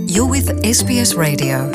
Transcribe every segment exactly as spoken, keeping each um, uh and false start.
You're with S B S Radio.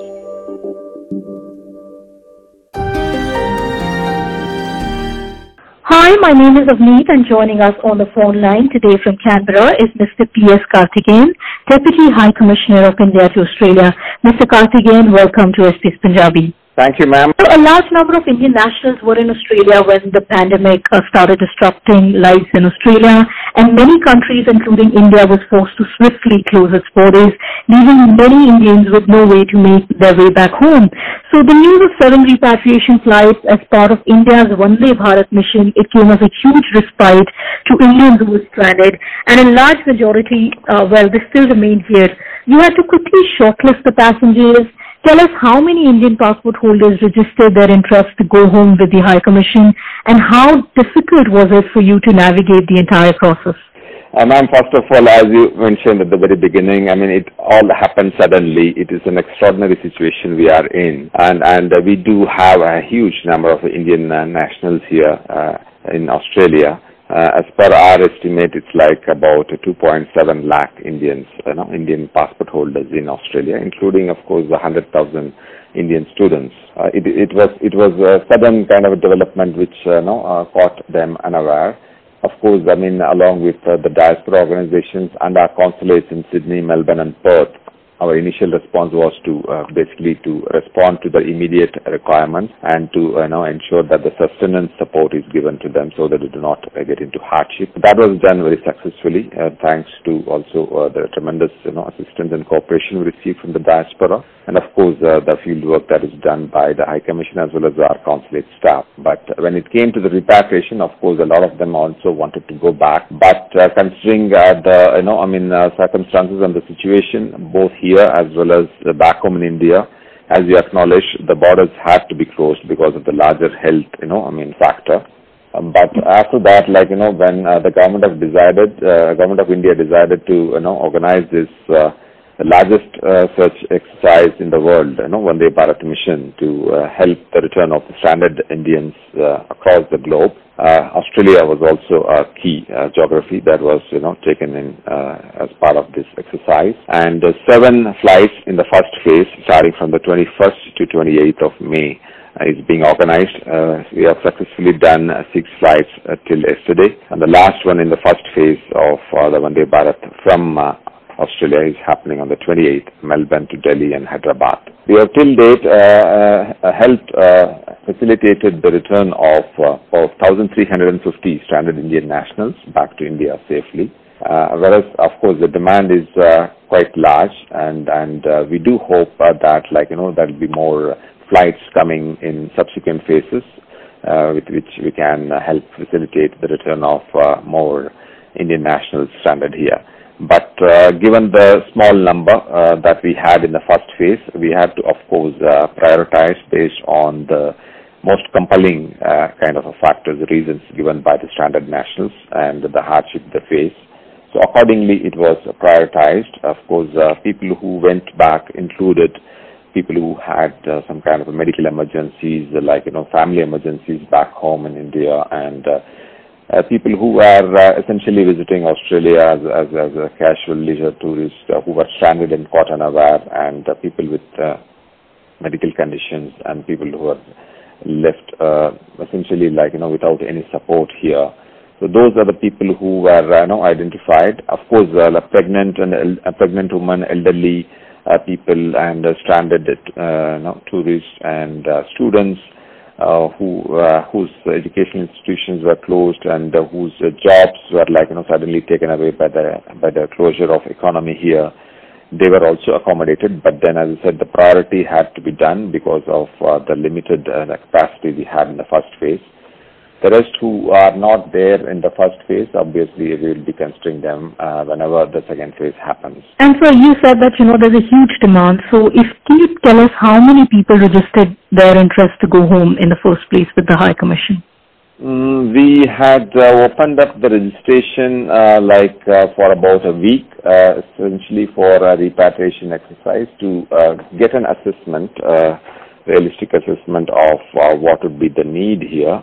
Hi, my name is Avneet, and joining us on the phone line today from Canberra is Mister P S Karthikeyan, Deputy High Commissioner of India to Australia. Mister Karthikeyan, welcome to S B S Punjabi. Thank you, ma'am. So a large number of Indian nationals were in Australia when the pandemic uh, started disrupting lives in Australia, and many countries, including India, was forced to swiftly close its borders, leaving many Indians with no way to make their way back home. So the news of seven repatriation flights as part of India's Vande Bharat mission, it came as a huge respite to Indians who were stranded, and in large majority, uh, well, they still remain here. You had to quickly shortlist the passengers. Tell us how many Indian passport holders registered their interest to go home with the High Commission, and how difficult was it for you to navigate the entire process? Uh, ma'am, first of all, as you mentioned at the very beginning, I mean, it all happened suddenly. It is an extraordinary situation we are in, and, and uh, we do have a huge number of Indian uh, nationals here uh, in Australia. Uh, as per our estimate, it's like about two point seven lakh Indians, you know, Indian passport holders in Australia, including, of course, the one hundred thousand Indian students. Uh, it, it was it was a sudden kind of a development which uh, you know, uh, caught them unaware. Of course, I mean, along with uh, the diaspora organizations and our consulates in Sydney, Melbourne, and Perth, our initial response was to uh, basically to respond to the immediate requirements and to uh, you know, ensure that the sustenance support is given to them so that they do not uh, get into hardship. That was done very successfully, uh, thanks to also uh, the tremendous you know, assistance and cooperation we received from the diaspora, and of course uh, the field work that is done by the High Commission as well as our consulate staff. But when it came to the repatriation, of course, a lot of them also wanted to go back. But uh, considering uh, the you know, I mean, uh, circumstances and the situation, both here as well as uh, back home in India, as you acknowledge, the borders had to be closed because of the larger health, you know, I mean, factor. Um, but after that, like, you know, when uh, the government of decided, uh, government of India decided to, you know, organize this uh, the largest uh, search exercise in the world, you know, Vande Bharat mission to uh, help the return of the stranded Indians uh, across the globe. Uh, Australia was also a key uh, geography that was, you know, taken in uh, as part of this exercise. And uh, seven flights in the first phase, starting from the twenty-first to twenty-eighth of May, uh, is being organized. Uh, we have successfully done uh, six flights uh, till yesterday, and the last one in the first phase of uh, the Vande Bharat from uh, Australia is happening on the twenty-eighth, Melbourne to Delhi and Hyderabad. We have till date uh, uh, helped, uh, facilitated the return of, uh, of one thousand three hundred fifty stranded Indian nationals back to India safely. Uh, whereas, of course, the demand is uh, quite large, and, and uh, we do hope uh, that, like, you know, there will be more flights coming in subsequent phases, uh, with which we can uh, help facilitate the return of uh, more Indian nationals stranded here. But uh, given the small number uh, that we had in the first phase, we had to, of course, uh, prioritize based on the most compelling uh, kind of a factors, reasons given by the stranded nationals and the hardship they face. So accordingly, it was prioritized. Of course, uh, people who went back included people who had uh, some kind of a medical emergencies, like, you know, family emergencies back home in India, and uh, Uh, people who are uh, essentially visiting Australia as, as, as a casual leisure tourist uh, who were stranded and caught unaware, and uh, people with uh, medical conditions, and people who are left uh, essentially, like, you know, without any support here. So those are the people who were uh, you know, identified. Of course, uh, the pregnant and uh, pregnant women, elderly uh, people, and uh, stranded uh, you know, tourists and uh, students. Uh, who uh, whose educational institutions were closed, and uh, whose uh, jobs were, like, you know, suddenly taken away by the by the closure of economy here. They were also accommodated, but then, as I said, the priority had to be done because of uh, the limited uh, capacity we had in the first phase. The rest who are not there in the first phase, obviously we will be considering them uh, whenever the second phase happens. And so you said that, you know, there's a huge demand. So if can you tell us how many people registered their interest to go home in the first place with the High Commission? Mm, we had uh, opened up the registration uh, like uh, for about a week, uh, essentially for a repatriation exercise to uh, get an assessment, uh, realistic assessment of uh, what would be the need here.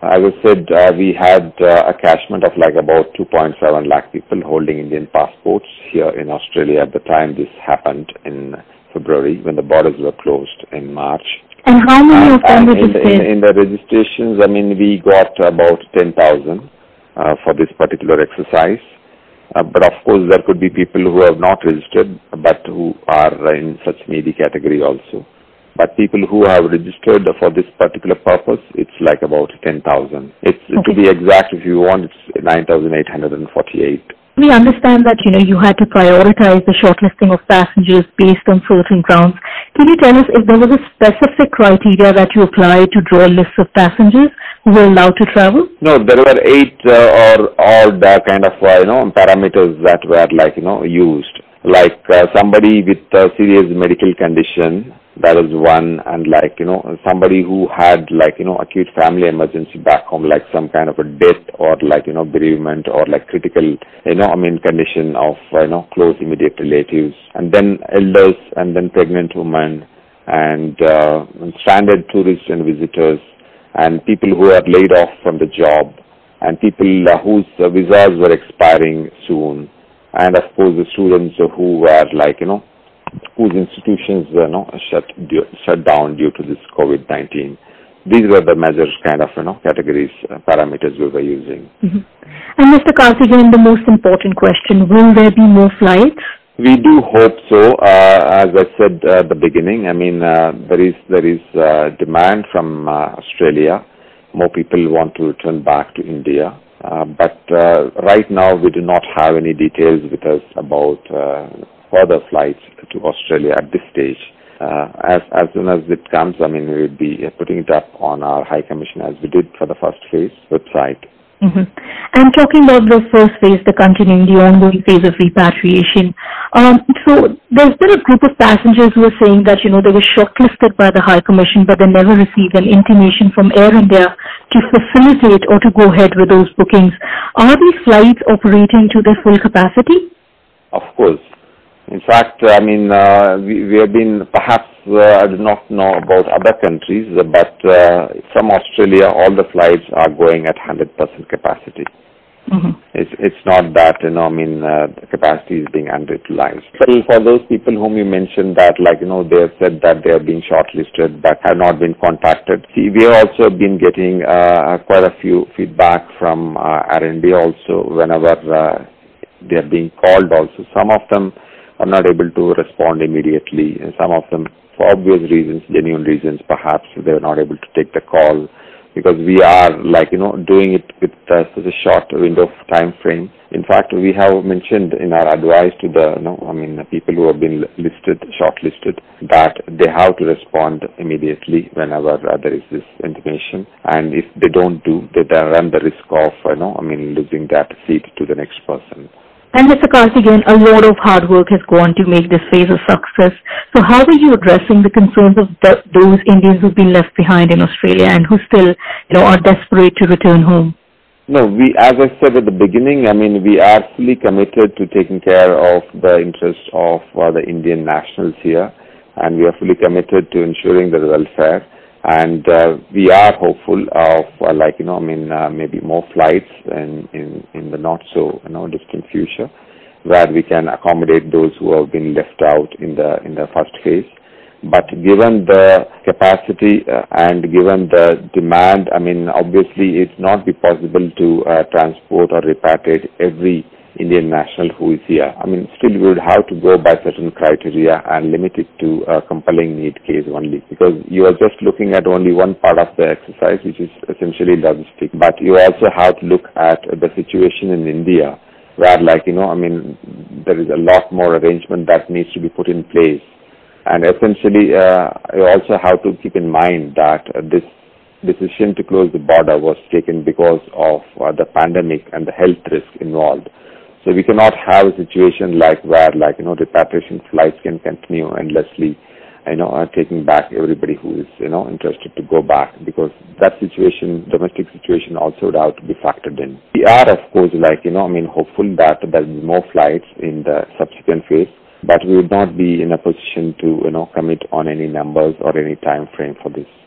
As I said, uh, we had uh, a catchment of like about two point seven lakh people holding Indian passports here in Australia at the time this happened in February when the borders were closed in March. And how many and, of them and registered? In, in, in the registrations, I mean, we got about ten thousand uh, for this particular exercise. Uh, but of course, there could be people who have not registered, but who are in such needy category also. But people who have registered for this particular purpose, it's like about ten thousand. It's okay. To be exact, if you want, it's nine thousand eight hundred forty-eight. We understand that, you know, you had to prioritize the shortlisting of passengers based on certain grounds. Can you tell us if there was a specific criteria that you applied to draw a list of passengers who were allowed to travel? No, there were eight uh, or odd uh, kind of, uh, you know, parameters that were like, you know, used. Like uh, somebody with a serious medical condition, that is one, and like, you know, somebody who had like, you know, acute family emergency back home, like some kind of a death or like, you know, bereavement or like critical, you know, I mean, condition of, you know, close immediate relatives, and then elders, and then pregnant women, and uh, stranded tourists and visitors, and people who are laid off from the job, and people uh, whose uh, visas were expiring soon, and of course the students who were like, you know, whose institutions were you know, shut due, shut down due to this COVID nineteen. These were the major kind of you know categories, uh, parameters we were using. Mm-hmm. And Mister Karthikeyan, the most important question: will there be more flights? We do hope so. Uh, as I said uh, at the beginning, I mean uh, there is there is uh, demand from uh, Australia. More people want to return back to India. Uh, but uh, right now we do not have any details with us about uh, further flights to Australia at this stage. Uh, as, as soon as it comes, I mean, we will be putting it up on our High Commission as we did for the first phase website. Mm-hmm. And talking about the first phase, the continuing, the ongoing phase of repatriation, um, so there's been a group of passengers who are saying that, you know, they were shortlisted by the High Commission, but they never received an intimation from Air India to facilitate or to go ahead with those bookings. Are these flights operating to their full capacity? Of course. In fact, I mean, uh, we, we have been, perhaps, uh, I do not know about other countries, but uh, from Australia, all the flights are going at one hundred percent capacity. Mm-hmm. It's it's not that, you know, I mean, uh, the capacity is being underutilized. So for those people whom you mentioned that, like, you know, they have said that they are being shortlisted but have not been contacted. See, we have also been getting uh, quite a few feedback from uh, Air India also whenever uh, they are being called also. Some of them are not able to respond immediately, and some of them, for obvious reasons, genuine reasons, perhaps they are not able to take the call, because we are like, you know, doing it with uh, such a short window of time frame. In fact, we have mentioned in our advice to the, you know, I mean, the people who have been listed, shortlisted, that they have to respond immediately whenever uh, there is this intimation, and if they don't do, they run the risk of, you know, I mean, losing that seat to the next person. And Mister Karthikeyan, a lot of hard work has gone to make this phase a success. So how are you addressing the concerns of the, those Indians who've been left behind in Australia and who still, you know, are desperate to return home? No, we, as I said at the beginning, I mean, we are fully committed to taking care of the interests of uh, the Indian nationals here, and we are fully committed to ensuring their welfare. And uh, we are hopeful of, uh, like, you know, I mean, uh, maybe more flights in, in, in the not so, you know, distant future, where we can accommodate those who have been left out in the in the first phase. But given the capacity uh, and given the demand, I mean, obviously it's not be possible to uh, transport or repatriate every Indian national who is here. I mean, still we would have to go by certain criteria and limit it to a compelling need case only, because you are just looking at only one part of the exercise, which is essentially logistic. But you also have to look at the situation in India, where, like, you know, I mean, there is a lot more arrangement that needs to be put in place. And essentially, uh, you also have to keep in mind that uh, this decision to close the border was taken because of uh, the pandemic and the health risk involved. So we cannot have a situation like where, like, you know, repatriation flights can continue endlessly, you know, uh, taking back everybody who is, you know, interested to go back, because that situation, domestic situation, also would have to be factored in. We are, of course, like, you know, I mean, hopeful that there will be more flights in the subsequent phase, but we would not be in a position to, you know, commit on any numbers or any time frame for this.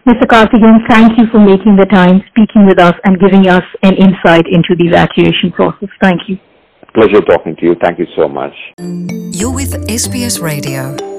Mister Karthikeyan, thank you for making the time, speaking with us, and giving us an insight into the evacuation process. Thank you. Pleasure talking to you. Thank you so much. You're with S B S Radio.